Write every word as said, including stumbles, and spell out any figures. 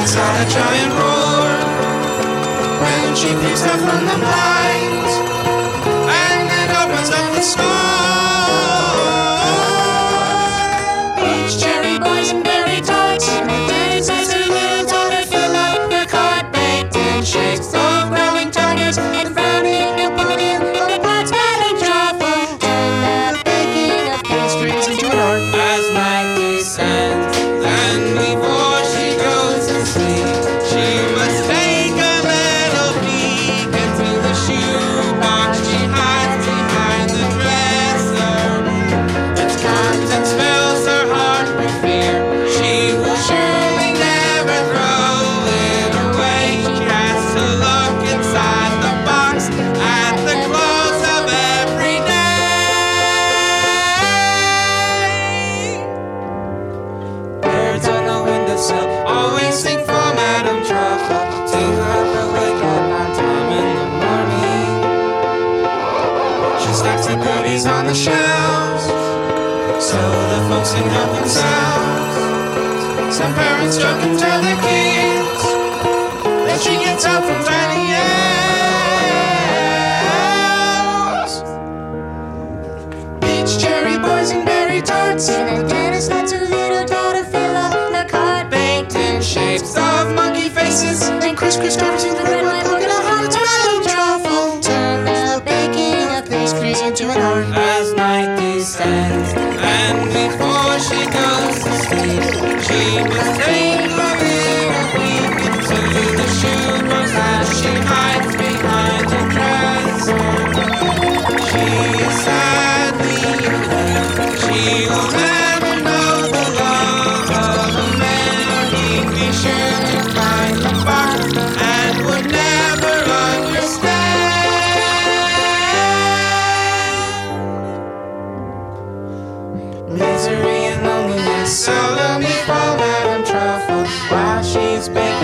lets out a giant roar when she peeks out from the blinds and then opens up the store. Peach cherry boys and berry tarts, and the daddy's as her little daughter fill up her cart, baked in shapes of growling tigers and frowning Napoleon on the parts Madame Truffle. Turn the baking of pastries into an art as night descends. And before she goes to sleep, she must take a little peek into the shoebox she hides behind the dresser. Its contents fills her heart with fear. She will surely never throw it away. She has to look inside the box at the close of every day. Birds on the windowsill always sing for Madame Truffle to help her wake up on time in the morning. She stacks the goodies on the shelves so the folks can help themselves. Some parents joke and tell their kids that she gets help from tiny elves. Peach cherry boys and berry tarts, and a dentist lets her little daughter fill up her cart, baked in shapes of monkey faces and crisscross carvings in the red, white polka dot hearts. Madame Truffle turn the baking of pastries into an art as night descends. And before she goes to sleep, she must take a little peek into the shoebox as she hides behind her dresser. She is sadly afraid she will never know the love of a man, or he'd be sure to find the box and would never understand. Misery and loneliness seldom befall Madame Truffle while she's baking